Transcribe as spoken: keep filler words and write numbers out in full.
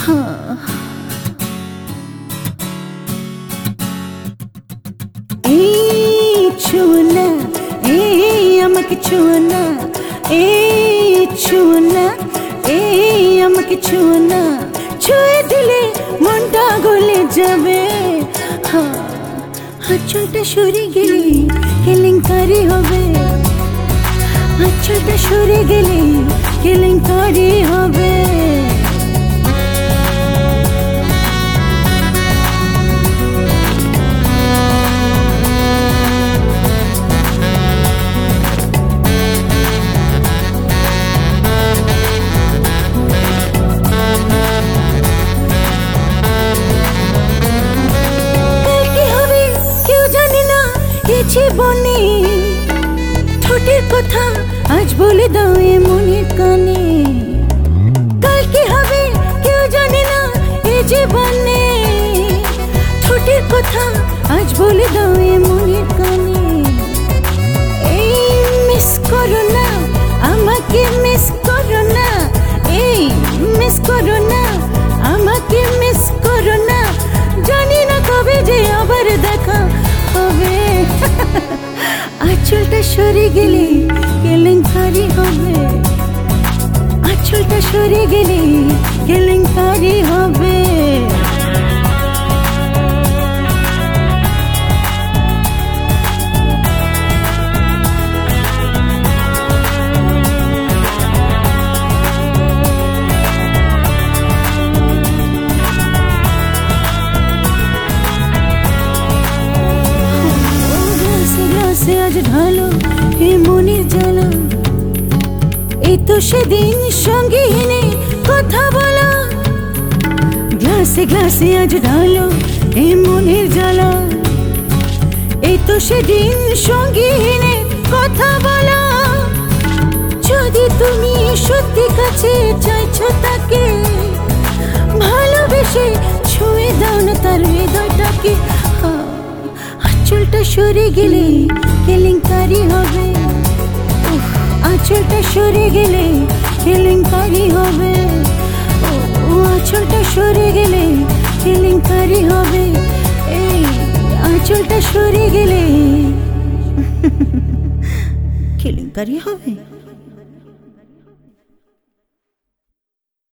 এই ছুঁয়ো না, এই আমাকে ছুঁয়ো না, এই ছুঁয়ো না, এই আমাকে ছুঁয়ো না, ছুঁয়ে দিলে মনটা গলে যাবে। আঁচলটা সরে গেলে কেলেঙ্কারি হবে, আঁচলটা সরে গেলে কেলেঙ্কারি হবে। জীবনে ঠোঁটের কথা আজ বলে দাও এ মনের কানে, কাল কি হবে কেউ জানে না এ জীবনে, ঠোঁটের কথা আজ বলে দাও এ মনের কানে। এই মিস করো না আমাকে, মিস করো না, এই মিস করো না আমাকে, মিস করো না, জানি না কবে যে আবার দেখা হবে। আঁচলটা সরে গেলে কেলেঙ্কারি হবে, আঁচলটা সরে গেলে কেলেঙ্কারি হবে। আজ ঢালো এ মনের জ্বালা, এই তো সেদিন সঙ্গে এনে কথা বলা, গ্লাসে গ্লাসে আজ ঢালো এ মনের জ্বালা, এই তো সেদিন সঙ্গে এনে কথা বলা। যদি তুমি সত্যি কাছে চাইছো তাকে, ভালোবেসে ছুঁয়ে দাও না তার হৃদয়টাকে। আঁচলটা সরে গেলে কেলেঙ্কারি হবে, আঁচলটা সরে গেলে কেলেঙ্কারি হবে, ও আঁচলটা সরে গেলে কেলেঙ্কারি হবে, এই আঁচলটা সরে গেলে কেলেঙ্কারি হবে।